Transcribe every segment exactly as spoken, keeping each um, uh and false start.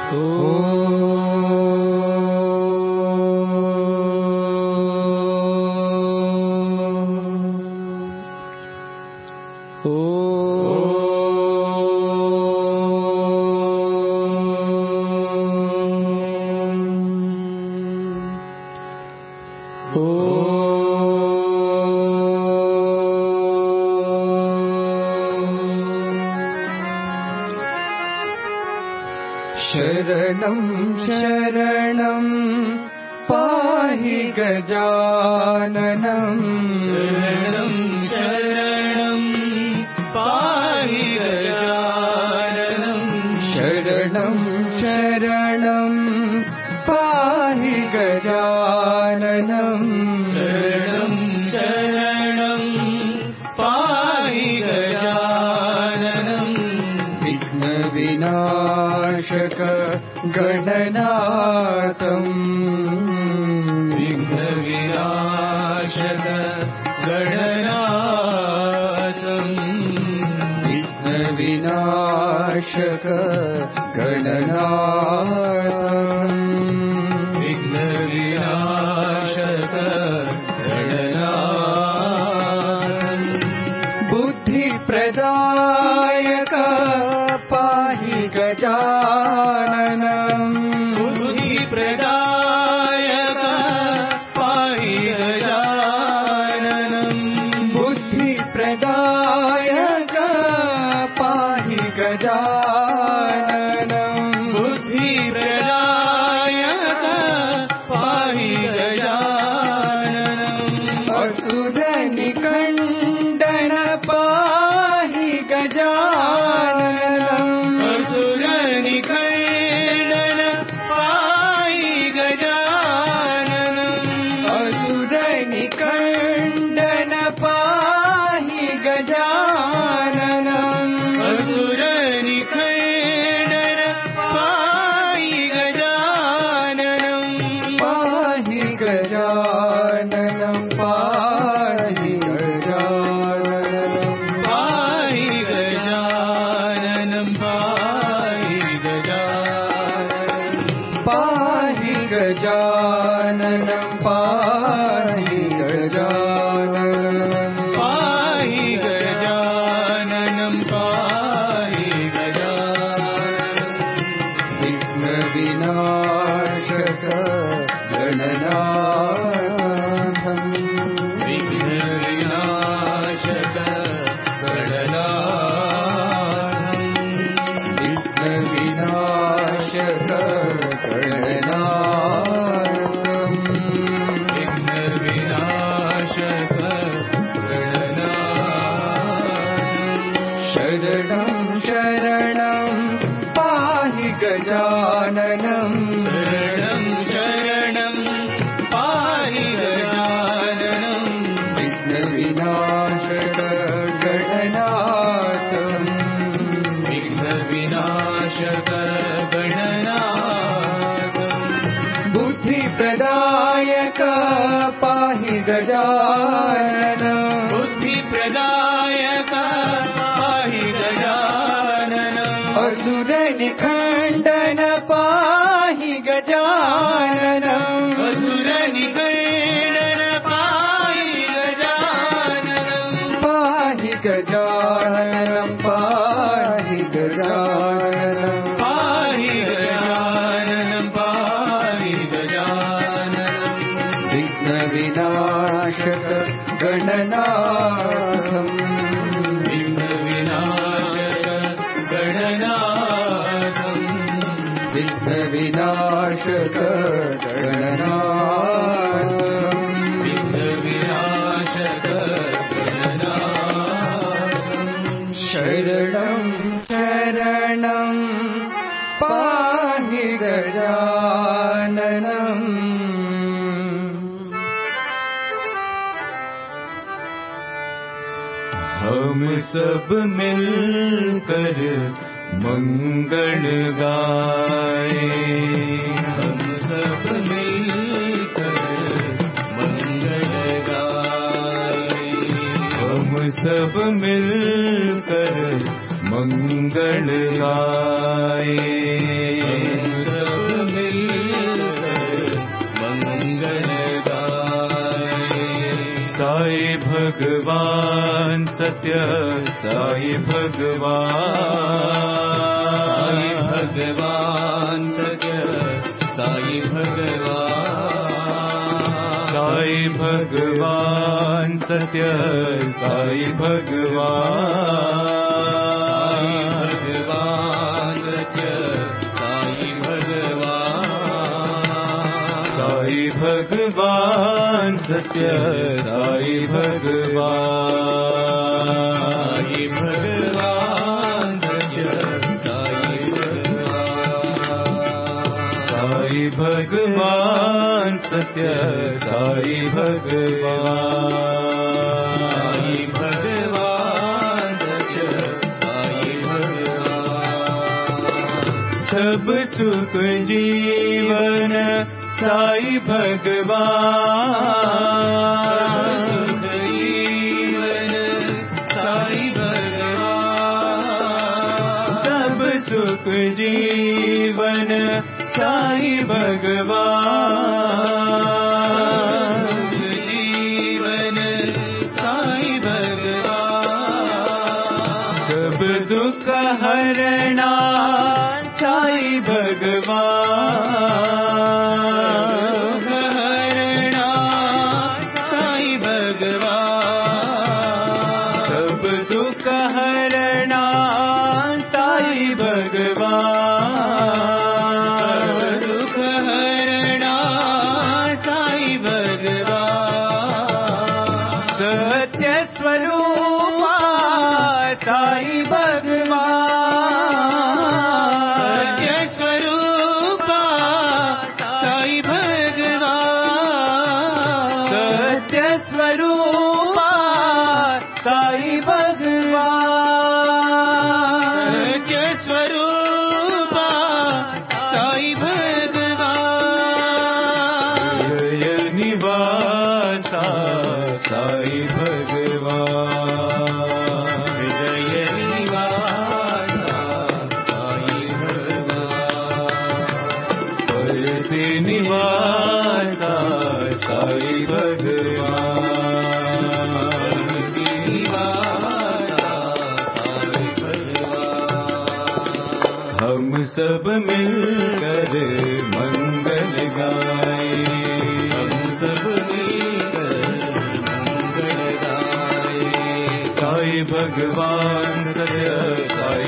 शरणं शरणं पाहि गजाननं शरणं शरणं पाहि गजाननं शरणं शरणं पाहि गजाननं शरणं शरणं पाहि गजाननं विघ्नविनाशक गणनाथं विघ्नविनाशक गणनाथं विघ्नविनाशक गणनाथं विघ्नविनाशक गणनाथं बुद्धिप्रदायक पाहि गजाननं बुद्धिप्रदायक पाहि गजाननं बुद्धिप्रदायक पाहि गजाननं बुद्धिप्रदायक पाहि गजाननं असुरनिकण्डन पाहि गजाननं असुरनिकण्डन पाहि गजाननं असुरनिकण्डन पाहि गजाननं असुरनिकण्डन पाहि गजाननं पाहि गजाननं पाहि गजाननं पाहि गजाननं पाहि गजाननं पाहि गजाननं पाहि गजाननं पाहि गजाननं पाहि गजाननं विघ्नविनाशक गणनाथं विघ्नविनाशक गणनाथं विघ्नविनाशक गणनाथं विघ्नविनाशक गणनाथं शरणं शरणं पाहि गजाननं शरणं शरणं पाहि गजाननं विघ्नविनाशक गणनाथं विघ्नविनाशक गणनाथं बुद्धिप्रदायक पाहि गजाननं बुद्धिप्रदायक पाहि गजाननं असुरनिखण्डन पाहि गजाननं असुरनिकण्डन पाहि गजाननं पाहि गजाननं पाहि गजाननं पाहि गजाननं पाहि गजाननं विघ्नविनाशक गणनाथं विघ्नविनाशक गणनाथं विघ्नविनाशक गणनाथं विघ्नविनाशक गणनाथं शरणं शरणं पाहि गजाननं हम सब मिलकर मंगल गाए हम सब मिलकर मंगल गाए हम सब मिलकर मंगल गाए हम सत्य साई भगवान, साई भगवान सत्य साई भगवान, साई भगवान सत्य साई भगवान, भगवान सत्य साई भगवान, साई भगवान सत्य साई भगवान, साई भगवान सत्य साई भगवान, साई भगवान सत्य साई भगवान, साई भगवान सत्य साई भगवान, सब सुख जीवन साई भगवान, सब सुख जीवन साई भगवान, सब सुख जीवन साई भगवान, जीवन साई भगवान, सब दुख हरणा साई भगवान, हरणा साई भगवान, सब दुख हरणा साई भगवान, दुख हरणा साई भगवान, सत्य स्वरूपा साई भगवान, सत्य स्वरूपा साई भगवान, सत्य स्वरूपा साई भगवान, सत्य स्वरूपा साई भगवान, हृदय निवासा साई भगवान, हृदय निवासा साई भगवान, परते निवासा साई भगवान, निवासा साई भगवान, हम सब मिलकर मंगल गाए, हम सब मिलकर मंगल गाए, साई भगवान सत्य साई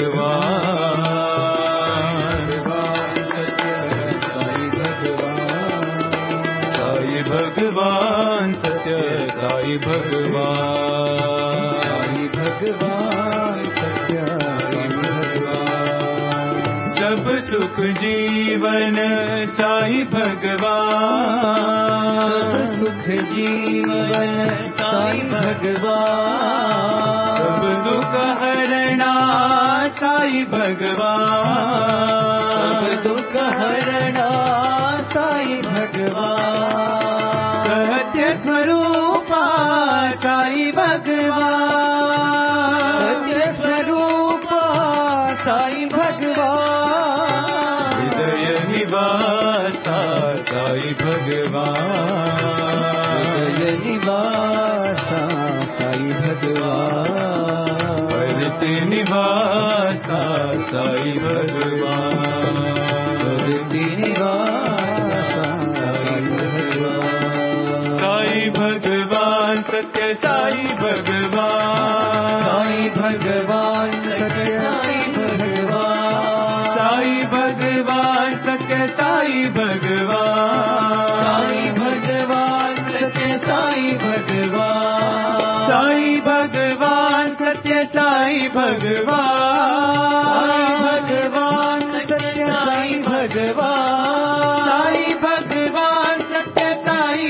भगवान, भगवान सत्य साई भगवान, साई भगवान सत्य साई भगवान, साई भगवान सत्य साई भगवान, सब सुख जीवन साई भगवान, सब सुख जीवन साई भगवान, सब दुख हरणा साई भगवान, सब दुख हरणा साई भगवान, सत्य स्वरूपा साई भगवान, सत्य स्वरूपा साई भगवान, हृदय निवासा साई भगवान, हृदय निवासा साई भगवान, परते निवासा साई भगवान, परते निवासा साई भगवान, साई भगवान सत्य साई भगवान, साई भगवान सत्य साई भगवान, साई भगवान सत्य साई भगवान, साई भगवान सत्य साई भगवान, साई भगवान सत्य साई भगवान, साई भगवान सत्य साई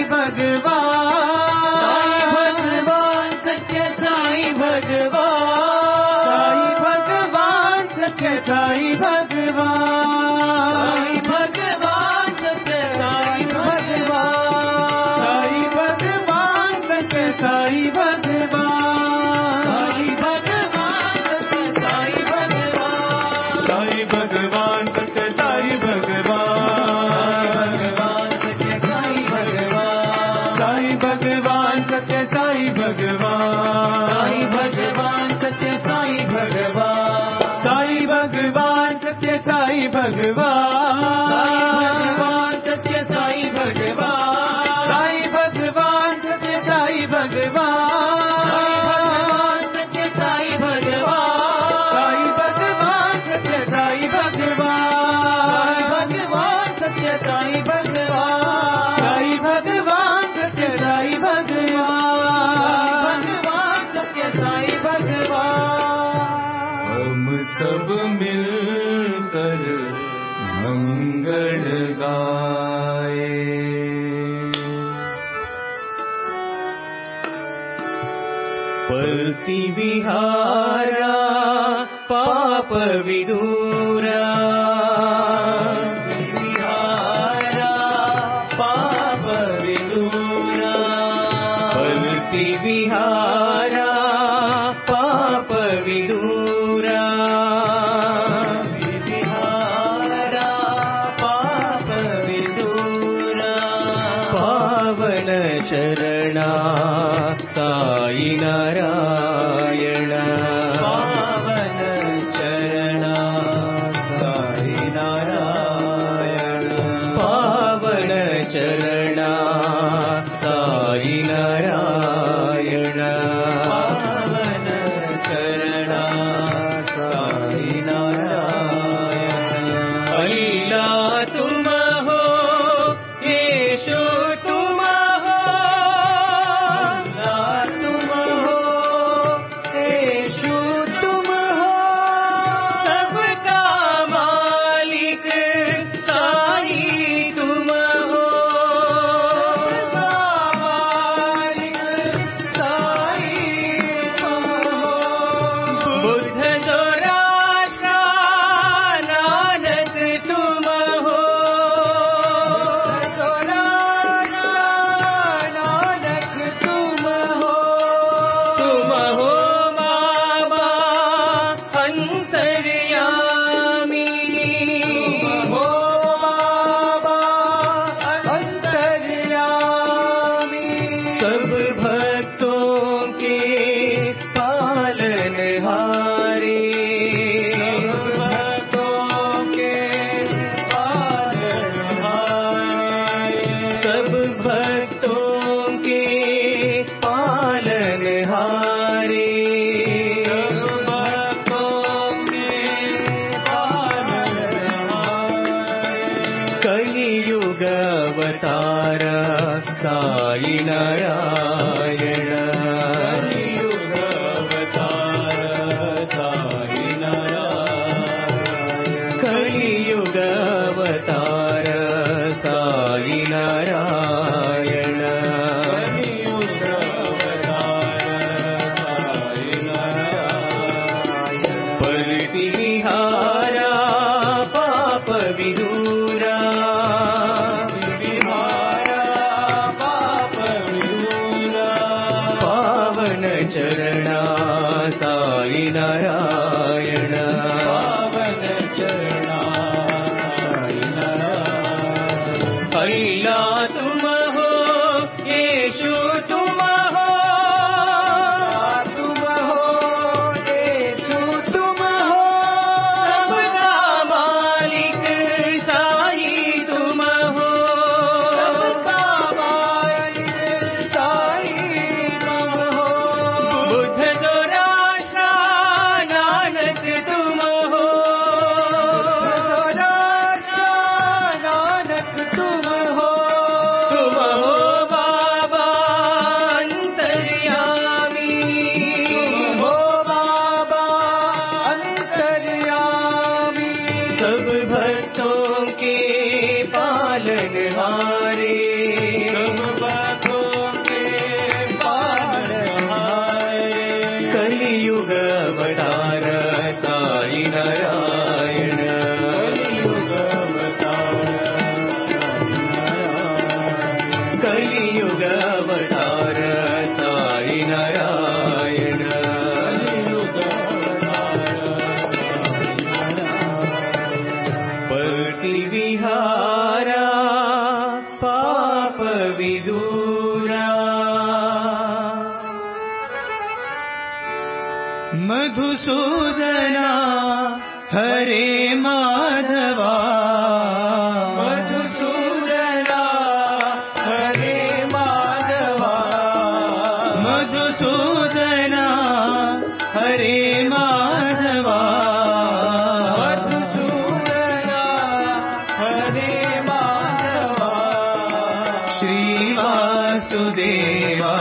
भगवान, साई भगवान सत्य साई भगवान, साई भगवान सत्य साई भगवान, साई भगवान सत्य साई भगवान, साई भगवान सत्य साई भगवान, साई भगवान सत्य साई भगवान, साई भगवान सत्य साई भगवान, साई भगवान सत्य साई भगवान, साई भगवान सत्य साई भगवान, भगवान सत्य साई भगवान, साई भगवान सत्य साई भगवान, सत्य साई भगवान, साई भगवान सत्य साई भगवान, भगवान सत्य साई भगवान, साई भगवान सत्य साई भगवान, भगवान सत्य साई भगवान। हम सब मिलकर मंगल गाए। पलती विहारा पाप विदूरा, विहारा पाप विदूरा, पलती विहारा पाप विदूरा, विहारा पाप विदूरा, पावन चरणा साई नारायण, पावन चरणा साई नारायण, पावन चरणा साई नारायण, पावन चरणा साई नारायण। अल्लाह तुम हो, येशु तुम हो, अल्लाह तुम हो, येशु तुम हो, सबका मालिक साई तुम हो, सबका मालिक साई तुम हो, बुद्ध जोराष्ट्र नानक तुम हो, नानक तुम हो, तुम हो बाबा अंतर्यामी, तुम हो बाबा अंतर्यामी, सब भक्तों के पालनहारे, सब भक्तों के पालनहारे, सब भक्तों के पालनहारे, सब भक्तों के पालनहारे, कलियुग अवतार साई नारायण, कलियुग अवतार साई नारायण, कलियुग अवतार साई नारायण, कलियुग अवतार साई नारायण, पलती विहारा पाप विदूरा, विहारा पाप विदूरा, पावन चरणा साई नारायण, पावन चरणा साई नारायण। अल्लाह तुम हो, येशु तुम हो, तुम हो, येशु तुम हो, सबका मालिक साई तुम हो, सबका मालिक साई तुम हो, बुद्ध जोराष्ट्र नानक तुम हो, जोराष्ट्र नानक तुम हो, तुम हो बाबा अंतर्यामी, तुम हो बाबा अंतर्यामी, सब भक्तों के पालनहारे, सब भक्तों के पालनहारे, कलियुग अवतार साई नारायण, कलियुग अवतार कलियुग अवतार साई नारायण, कलियुग पलती विहारा पाप विदूरा, मधुसूदना हरे माधवा मधुसूदना हरे माधवा मधुसूदना हरे माधवा मधुसूदना हरे माधवा श्रीवासुदेवा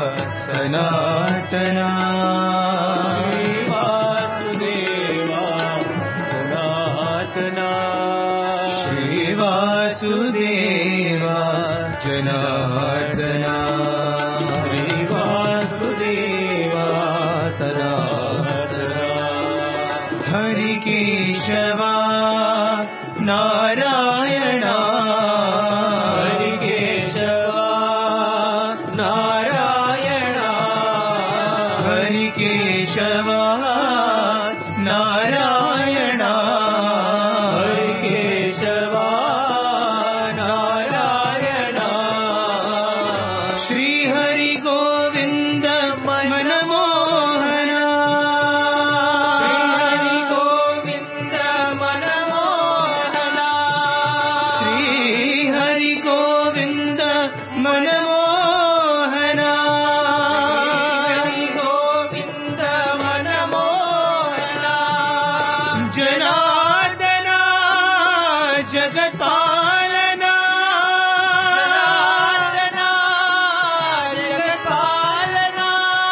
सनातना श्रीवासुदेवा जनार्दना श्रीवासुदेवा सनातना हरिकेशवा नारायणा हरिकेशवा नारायणा हरिकेशवा नारायणा हरिकेशवा नारायणा श्री हरि गोविंद मनमोहना श्री हरि गोविंद मनमोहना श्री हरि गोविंद मनमोहना हरि गोविंद मनमोहना जनार्दना जगत्पालना जनार्दना जगत्पालना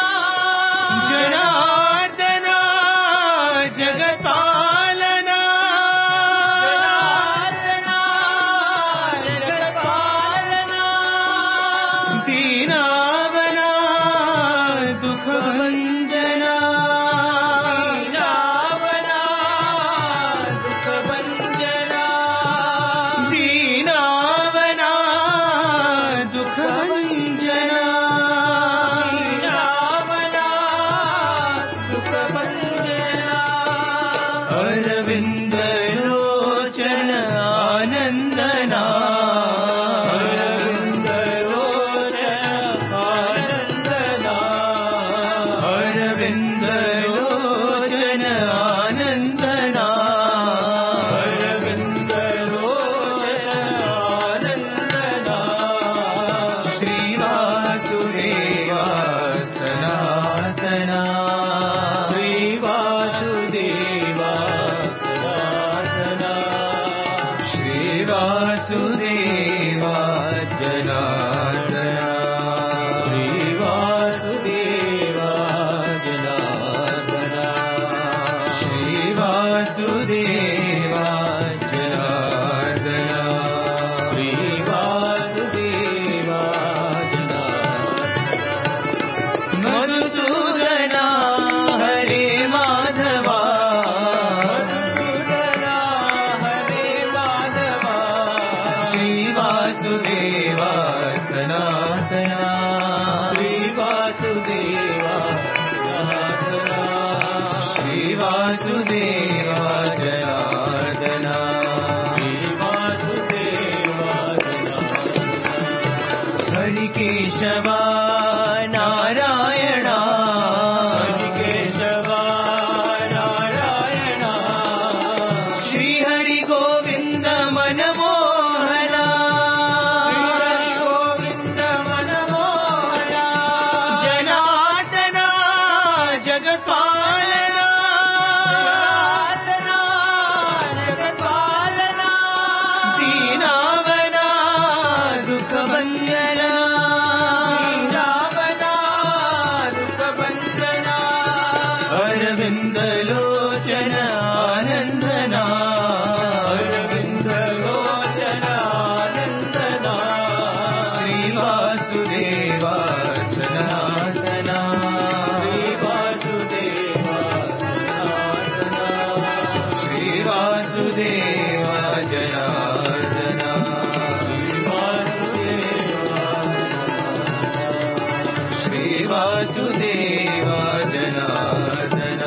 जनार्दना जगत्पालना जनार्दना जगत्पालना दीनावना दुःखभञ्जना दीनावना दुःखभञ्जना दीनावना दुःखभञ्जना दीनावना दुःखभञ्जना अरविन्दलोचन आनन्दना अरविन्दलोचन आनन्दना अरविन्दलोचन आनन्दना अरविन्दलोचन आनन्दना श्रीवासुदेवा सनातना श्रीवासुदेवा सनातना श्रीवासुदेवा जनार्दना श्रीवासुदेवा जनार्दना श्रीवासुदेवा जनार्दना श्रीवासुदेवा जनार्दना मधुसूदना हरे माधवा मधुसूदना हरे माधवा श्रीवासुदेवा सनातना श्रीवासुदेवा सनातना श्रीवासुदेवा जनार्दना श्रीवासुदेवा जनार्दना हरिकेशवा नारायणा हरिकेशवा नारायणा श्री हरि गोविंद मनमोहना श्री हरि गोविंद मनमोहना जनार्दना जगत्पालना जनार्दना जगत्पालना दीनावना दुःखभञ्जना दीनावना दुःखभञ्जना अरविन्दलोचन आनन्दना अरविन्दलोचन आनन्दना श्रीवासुदेवा सनातना श्रीवासुदेवा सनातना श्रीवासुदेवा जनार्दना श्रीवासुदेवा जनार्दना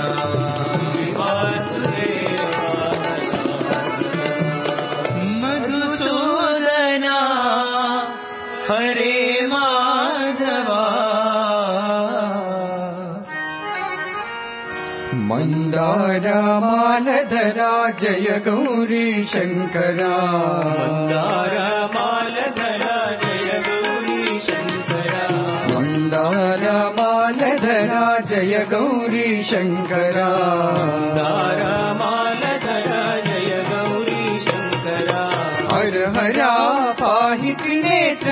मधुसूदना हरे माधवा मंदारमालधर ಮಾಲಧರಾ ಜಯ ಗೌರಿ ಶಂಕರ ಮಂದಾರ ಮಾಲಧರ ಜಯ ಗೌರಿ ಶಂಕರ ಮಂದಾರ ಮಾಲಧರಾ ಜಯ ಗೌರಿ ಶಂಕರ ಮಂದಾರ ಮಾಲಧರ ಜಯ ಗೌರಿ ಶಂಕರ ಹರ ಹರ ಪಾಹಿ ತ್ರಿನೇತ್ರ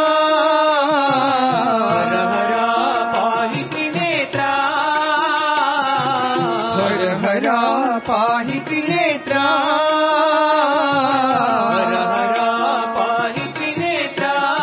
ಹರ ಹರ ಪಾಹಿ ತ್ರಿನೇತ್ರ ಹರ ಹರ ಪಾಹಿ ತ್ರಿನೇತ್ರ ಹರ ಹರ ಪಾಹಿ ತ್ರಿನೇತ್ರ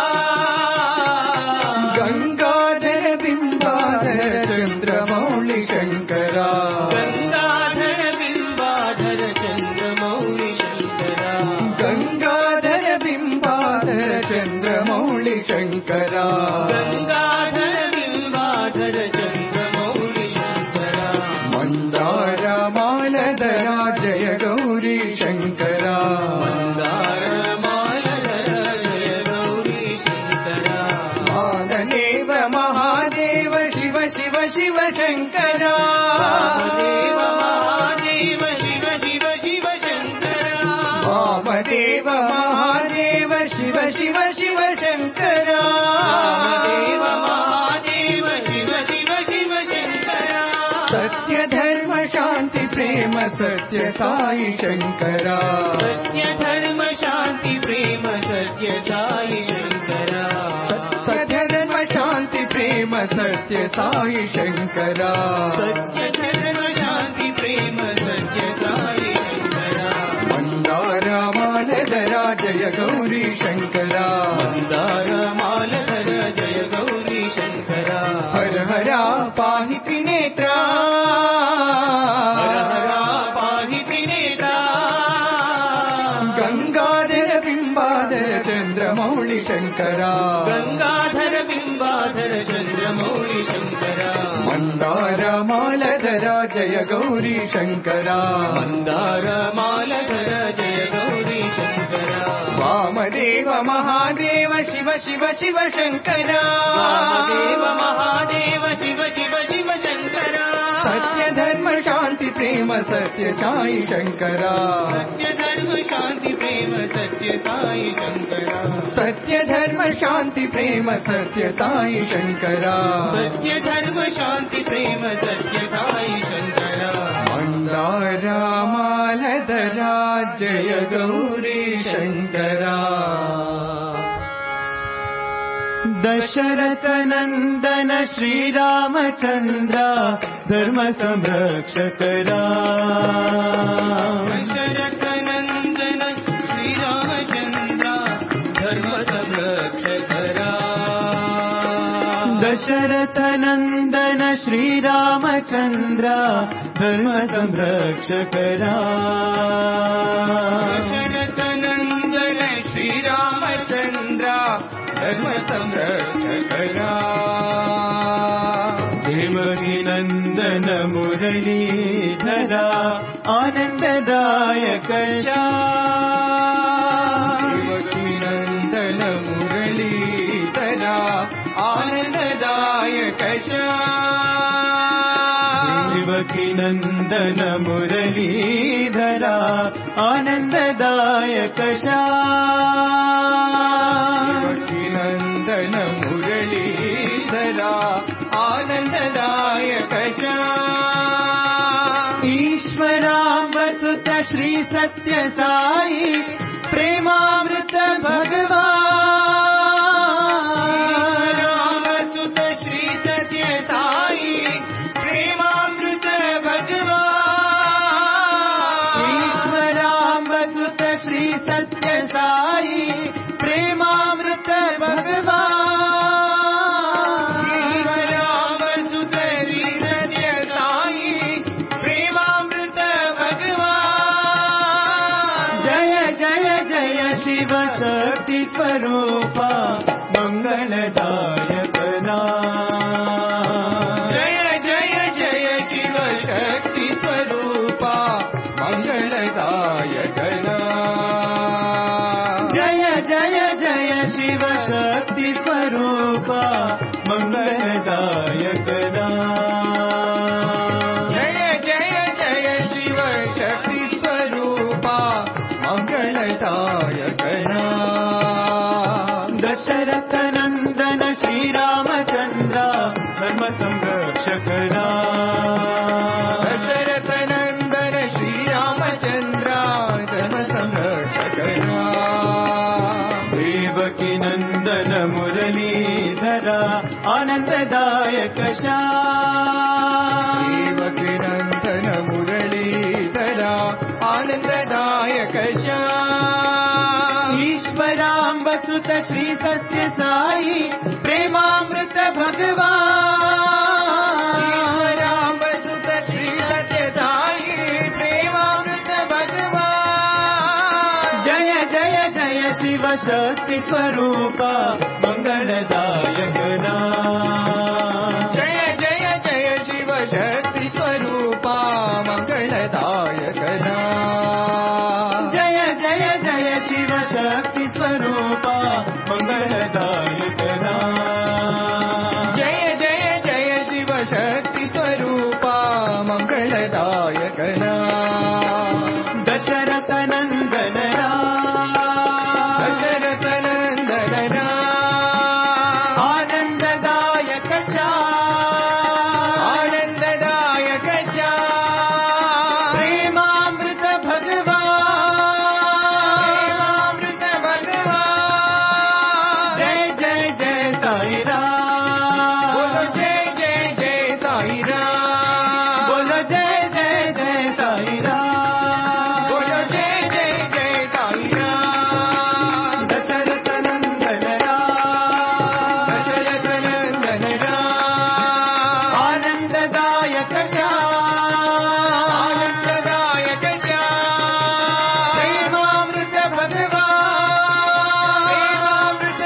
ಗಂಗಾಧರ ಬಿಂಬಾಧರ ಚಂದ್ರಮೌಳಿ ಶಂಕರ ಗಂಗಾಧರ ಬಿಂಬಾಧರ ಚಂದ್ರಮೌಳಿ ಶಂಕರ ಗಂಗಾಧರ ಬಿಂಬಾಧರ ಚಂದ್ರಮೌಳಿ ಶಂಕರ ಗಂಗಾಧರ ಬಿಂಬಾಧರ ಚಂದ್ರಮೌಳಿ ಶಂಕರ ಮಂದಾರ ಮಾಲಧರ ಜಯ ಗೌರಿ ಶಂಕರ ಮಂದಾರ ಮಾಲಧರ ಜಯ ಗೌರಿ ಶಂಕರ ಮಾಲದೇವ ಮಹಾದೇವ ಶಿವ ಶಿವ ಶಿವ ಶಂಕರ ವಾಮದೇವ ಮಹಾದೇವ ಶಿವ ಶಿವ ಶಿವ ಶಂಕರ ವಾಮದೇವ ಮಹಾದೇವ ಶಿವ ಶಿವ ಶಿವ ಶಂಕರ ವಾಮದೇವ ಮಹಾದೇವ ಶಿವ ಶಿವ ಶಿವ ಶಂಕರ ಸತ್ಯ ಧರ್ಮ ಶಾಂತಿ ಪ್ರೇಮ ಸತ್ಯ ಸಾಯಿ ಶಂಕರ ಸತ್ಯ ಧರ್ಮ ಶಾಂತಿ ಪ್ರೇಮ ಸತ್ಯ ಸಾಯಿ ಶಂಕರ ಸತ್ಯ ಧರ್ಮ ಶಾಂತಿ ಪ್ರೇಮ ಸತ್ಯ ಸಾಯಿ ಶಂಕರ ಸತ್ಯ ಧರ್ಮ ಶಾಂತಿ ಪ್ರೇಮ ಸತ್ಯ ಸಾಯಿ ಶಂಕರ ಮಂದಾರ ಮಾಲಧರ ಜಯ ಗೌರಿ ಶಂಕರ ಮಂದಾರ ಮಾಲಧರ ಜಯ ಗೌರಿ ಶಂಕರ ಹರ ಹರ ಪಾಹಿ ತ್ರಿನೇತ್ರ ಹರ ಹರ ಪಾಹಿ ತ್ರಿನೇತ್ರ ಗಂಗಾಧರ ಬಿಂಬಾಧರ ಚಂದ್ರಮೌಳಿ ಶಂಕರ ಗಂಗಾಧರ ಬಿಂಬಾಧರ ಚಂದ್ರಮೌಳಿ ಶಂಕರ ಮಂದಾರ ಮಾಲಧರ ಜಯ ಗೌರಿ ಶಂಕರ ಮಂದಾರ ಮಾಲಧರ ಜಯ ಗೌರಿ ಶಂಕರ ವಾಮದೇವ ಮಹಾದೇವ ಶಿವ ಶಿವ ಶಿವ ಶಂಕರ ವಾಮದೇವ ಮಹಾದೇವ ಶಿವ ಶಿವ ಶಿವ ಶಂಕರ ಸತ್ಯ ಧರ್ಮ ಶಾಂತಿ ಪ್ರೇಮ ಸತ್ಯ ಸಾಯಿ ಶಂಕರ ಸತ್ಯ ಧರ್ಮ ಶಾಂತಿ ಪ್ರೇಮ ಸತ್ಯ ಸಾಯಿ ಶಂಕರ ಸತ್ಯ ಧರ್ಮ ಶಾಂತಿ ಪ್ರೇಮ ಸತ್ಯ ಸಾಯಿ ಶಂಕರ ಸತ್ಯ ಧರ್ಮ ಶಾಂತಿ ಪ್ರೇಮ ಸತ್ಯ ಸಾಯಿ ಶಂಕರ ಮಂದಾರ ಮಾಲಧರ ಜಯ ಗೌರಿ ಶಂಕರ ದಶರಥ ನಂದನ ಶ್ರೀರಾಮಚಂದ್ರ ಧರ್ಮ ಸಂರಕ್ಷಕರ ದಶರಥ ನಂದನ ಶ್ರೀರಾಮಚಂದ್ರ ಧರ್ಮ ಸಂರಕ್ಷಕರ ದಶರಥ ನಂದನ ಶ್ರೀರಾಮಚಂದ್ರ ಧರ್ಮ ಸಂರಕ್ಷಕರ ದಶರಥ ನಂದನ ಶ್ರೀರಾಮಚಂದ್ರ ಧರ್ಮ ಸಂರಕ್ಷಕರ ದೇವಕಿ ನಂದನ ಮುರಳೀಧರ ಆನಂದದಾಯಕ ದೇವಕಿ ನಂದನ ಮುರಳೀಧರ ಆನಂದದಾಯಕ ದೇವಕಿ ನಂದನ ಮುರಳೀಧರ ಆನಂದದಾಯಕ ದೇವಕಿ ನಂದನ ಮುರಳೀಧರ ಆನಂದದಾಯಕ ಈಶ್ವರಾಂಬಸುತ ಶ್ರೀ ಸತ್ಯ ಸಾಯಿ ಪ್ರೇಮಾಮೃತ ಭಗವಾನ್ ಸುತ ಶ್ರೀ ಸತ್ಯ ಸಾಯಿ ಪ್ರೇಮಾಮೃತ ಭಗವಾನ್ ಈಶ್ವರಾಂಬಸುತ ಶ್ರೀ ಸತ್ಯ ಸಾಯಿ ಪ್ರೇಮಾಮೃತ ಭಗವಾನ್ ಈಶ್ವರಾಂಬಸುತ ಶ್ರೀ ಸತ್ಯ ಸಾಯಿ ಪ್ರೇಮಾಮೃತ ಭಗವಾನ್ ಜಯ ಜಯ ಜಯ ಶಿವ ಶಕ್ತಿ ಸ್ವರೂಪ ಮಂಗಳದಾಯಕನಾ ಜಯ ಜಯ ಜಯ ಶಿವ ಶಕ್ತಿ ಸ್ವರೂಪ ಮಂಗಳದಾಯಕನ ಜಯ ಜಯ ಜಯ ಶಿವ ಶಕ್ತಿ ಸ್ವರೂಪ ಮಂಗಳದಾಯಕನಾ ಜಯ ಜಯ ಜಯ ಶಿವ ಶಕ್ತಿ ಸ್ವರೂಪ आनन्ददायक श्याम देवकीनन्दन मुरलीधरा आनन्ददायक श्याम ईश्वराम्ब सुत श्री सत्य साई प्रेमामृत भगवान ईश्वराम्ब सुत श्री सत्य साई प्रेमामृत भगवान जय जय जय शिव शक्ति स्वरूपा मंगलदायक नाम जय जय जय शिव शक्ति स्वरूपा मंगलदायक नाम जय जय जय शिव शक्ति स्वरूपा मंगलदायक नाम जय जय जय शिव शक्ति स्वरूपा मंगलदायक नाम दशरथ नंदन राम दशरथ नंदन राम आनंददायक श्याम आनंददायक श्याम प्रेमामृत भगवान प्रेमामृत भगवान जय जय जय साई राम बोलो जय जय जय साई राम बोलो जय जय जय साई राम बोलो जय जय जय साई राम दशरथ नंदन राम दशरथ नंदन राम आनंददायक श्याम आनंददायक श्याम प्रेमामृत भगवान प्रेमामृत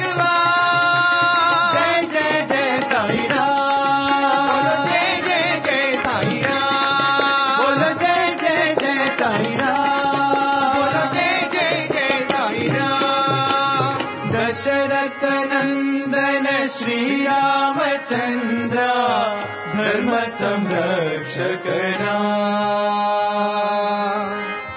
भगवान जय जय जय साई राम बोलो जय जय जय साई राम बोलो जय जय जय साई राम बोलो जय जय जय साई राम दशरथ नंदन श्री रामचंद्र धर्म संरक्षक नाम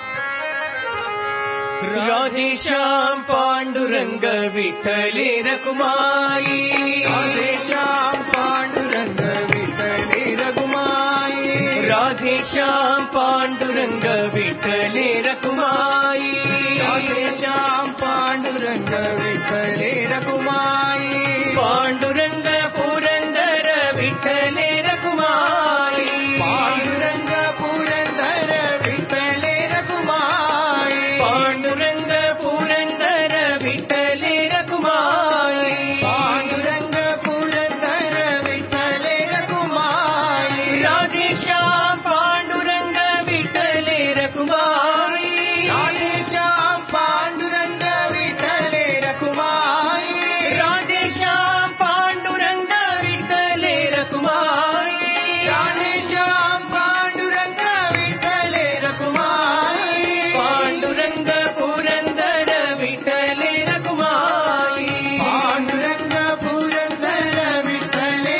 राधे श्याम पांडुरंग विठ्ठले रकुमाई राधे श्याम पांडुरंग विठ्ठले रघुमाई राधे श्याम पांडुरंग विठ्ठले रकुमाई राधे श्याम पांडुरंग विठ्ठले रघुमाई पांडुरंग पुरंदर विठ्ठले रकुमाई पांडुरंग पुरंदर विठ्ठले रघुमाई पांडुरंग पुरंदर विठ्ठले रकुमाई पांडुरंग पुरंदर विठ्ठले रघुमाई राधे श्याम पांडुरंग विठ्ठले रकुमाई राधे श्याम पांडुरंग विठ्ठले रघुमाई राधे श्याम पांडुरंग विठ्ठले रकुमाई राधे श्याम पांडुरंग विठ्ठले रघुमाई पांडुरंग पुरंदर विठ्ठले रकुमाई पांडुरंग पुरंदर विठ्ठले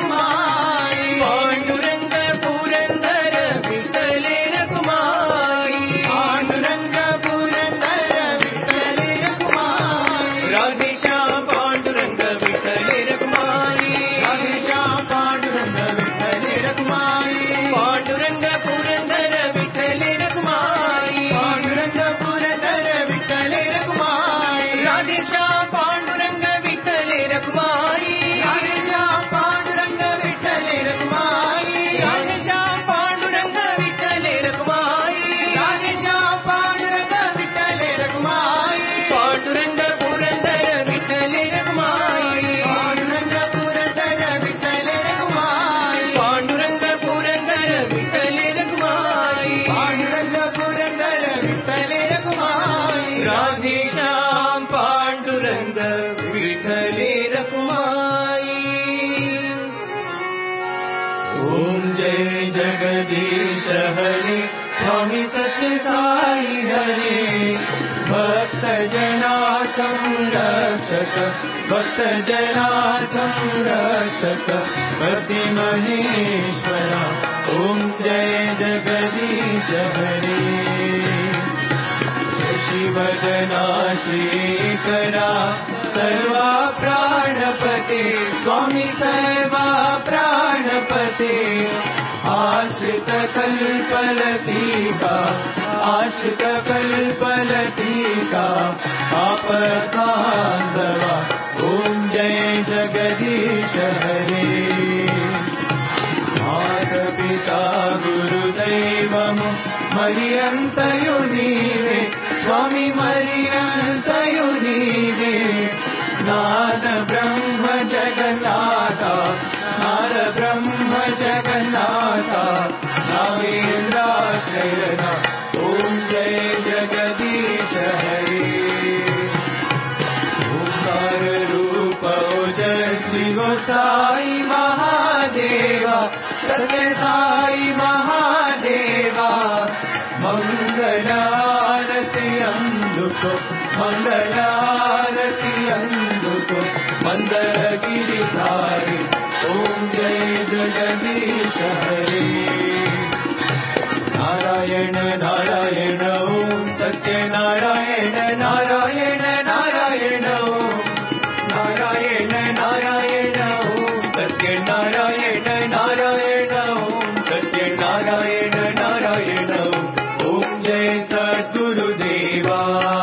रघुमाई पांडुरंग पुरंदर विठ्ठले रकुमाई पांडुरंग पुरंदर विठ्ठले रघुमाई राधे श्याम पांडुरंग विठ्ठले रकुमाई राधे श्याम पांडुरंग विठ्ठले रघुमाई पांडुरंग पुरंदर विठ्ठले रकुमाई पांडुरंग पुरंदर विठ्ठले रघुमाई राधे श्याम पांडुरंग विठ्ठले रकुमाई राधे श्याम पांडुरंग विठ्ठले रघुमाई राधे श्याम पांडुरंग विठ्ठले रकुमाई राधे श्याम पांडुरंग विठ्ठले रघुमाई पांडुरंग पुरंदर विठ्ठले रकुमाई पांडुरंग पुरंदर विठ्ठले रघुमाई पांडुरंग पुरंदर विठ्ठले रकुमाई पांडुरंग पुरंदर विठ्ठले रघुमाई राधे श्याम पांडुरंग विठ्ठले रकुमाई ओम जय जगदीश हरे स्वामी सत्य साई हरे भक्त जना संरक्षक भक्त जना संरक्षक भक्ति महेश्वरा ओम जय जगदीश हरे शिवदना श्रीकरा सर्वा प्राणपते स्वामी सर्वा प्राणपते आश्रित कल्पलतिका आश्रित कल्पलतिका आपद्बान्धवा ओम जय जगदीश हरे। అందుకో మంగళారతి అందుకో మందరగిరిధారి ఓం జయ జగదీశ హరే నారాయణ నారాయణ ఓం సత్యనారాయణ నారాయణ నారాయణ ఓం నారాయణ నారాయణ ఓం సత్యనారాయణ నారాయణ ఓం సత్యనారాయణ నారాయణ ఓం జయ సద్గురుదేవా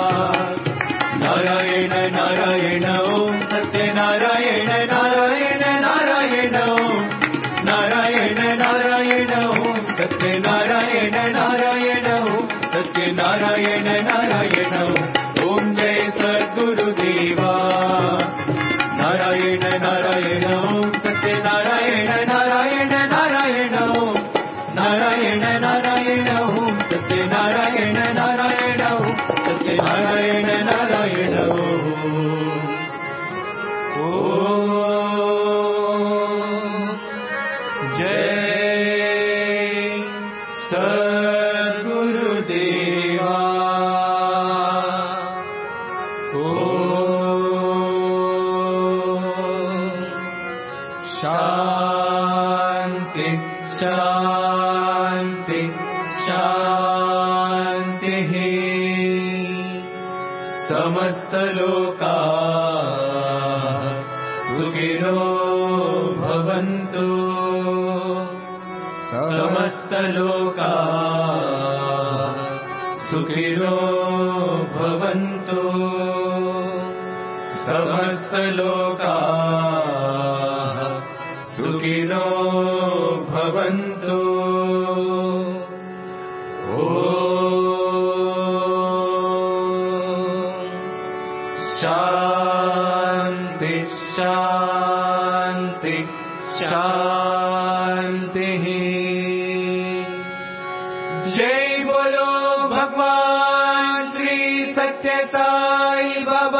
నారాయణ నారాయణ ఓం సత్యనారాయణ నారాయణ నారాయణ ఓం నారాయణ నారాయణ ఓం సత్యనారాయణ నారాయణ ఓం సత్యనారాయణ నారాయణ ఓం జయ సద్గురుదేవా నారాయణ నారాయణ ఓం సత్యనారాయణ నారాయణ నారాయణ ఓం నారాయణ నారాయణ ఓం సత్యనారాయణ నారాయణ ఓం సత్యనారాయణ నారాయణ ఓం జయ సద్గురుదేవా శాంతి శాంతి శాంతి సమస్తలోకా సుఖినో భవంతు సమస్తలోకా సుఖినో భవంతు సమస్తలోకా సుఖినో భవంతు శాంతి శాంతి శాంతి జై బోలో భగవాన్ శ్రీ సత్య సాయి బాబా